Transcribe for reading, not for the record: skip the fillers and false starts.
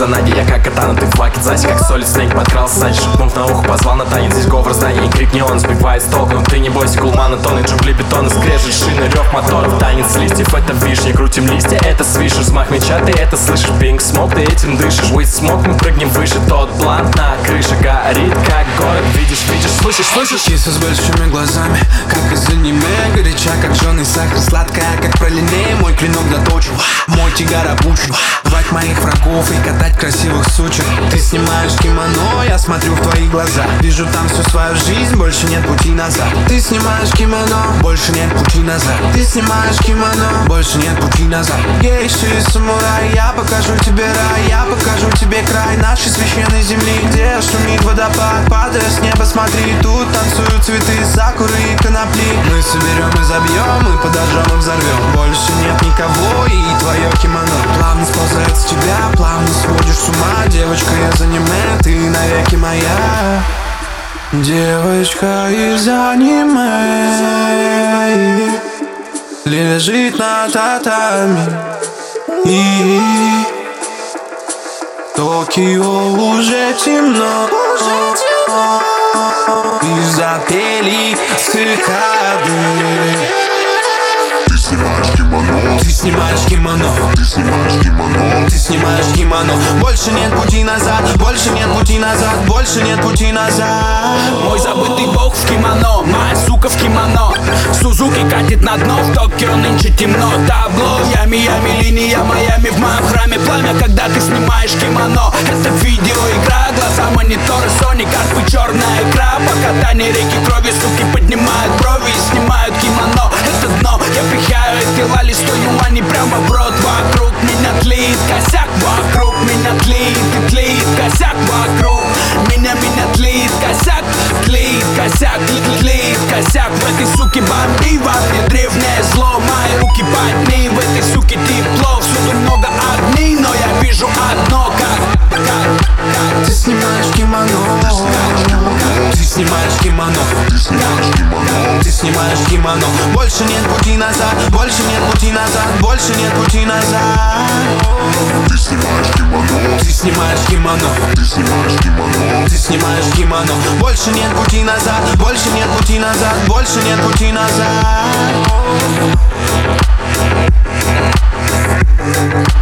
за ноги, я как катана, ты в вакидзасе, как солид снег подкрался сзади, шепнув на ухо, позвал на танец. Здесь говор знаний и крик неон сбивает с толк, но ты не бойся, кулмана, тонны, джунгли, бетона, скрежет шины, рев моторов, танец листьев, это вишня, крутим листья, это свиш, взмах меча, ты это слышишь, пинг, смог, ты этим дышишь, with smoke, мы прыгнем выше, тот блант на крыше горит, как город, видишь, слышишь, Киса с большими глазами, как из аниме, горяча, как жженый сахар, сладкая, как пролиней, мой клинок доточен, мой тигар опущен, звать моих врагов и катать красивых сучек. Ты снимаешь кимоно, я смотрю в твои глаза, вижу там всю свою жизнь, больше нет пути назад. Ты снимаешь кимоно, больше нет пути назад. Ты снимаешь кимоно, больше нет пути назад. Гейши и самурай, я покажу тебе рай, я покажу тебе край нашей священной земли, где шумит водопад, падая с неба, смотри, тут танцуют цветы, сакуры и конопли. Мы соберем и забьем, и подожжем и взорвем. Больше нет никого, и твое кимоно плавно сползает с тебя, плавно сводишь с ума. Девочка из аниме, ты навеки моя. Девочка из аниме лежит на татами, и Токио уже темно, и запели цикады. Ты снимаешь кимоно, Ты снимаешь кимоно, ты снимаешь кимоно, ты снимаешь кимоно. Больше нет пути назад, больше нет пути назад, больше нет пути назад. Мой забытый бог в кимоно, моя сука в кимоно. Сузуки катит на дно, в Токио нынче темно. Табло, ями, линия Майами, в моем храме пламя, когда ты снимаешь кимоно. Это видеоигра, глаза монитора, Sony, карпы, черная икра. По катании реки крови, суки поднимают брови и снимают кимоно. Это дно, я пихаю эти лали, 100 юаней прямо в рот. Вокруг меня тлеет косяк, вокруг меня тлеет и тлеет косяк. Вокруг меня тлеет косяк, тлеет косяк, тлеет косяк. В этой суке бомби, во мне древнее зло. Мои руки подни, в этой суке тепло. Всюду много огней, но я вижу одно, как Ты снимаешь кимоно, ты снимаешь кимоно, ты снимаешь кимоно, ты снимаешь кимоно. Больше нет пути назад, больше нет пути назад, больше нет пути назад. ты снимаешь кимоно, Ты снимаешь кимоно, ты снимаешь кимоно, ты снимаешь кимоно. Больше нет пути назад, больше нет пути назад, больше нет пути назад.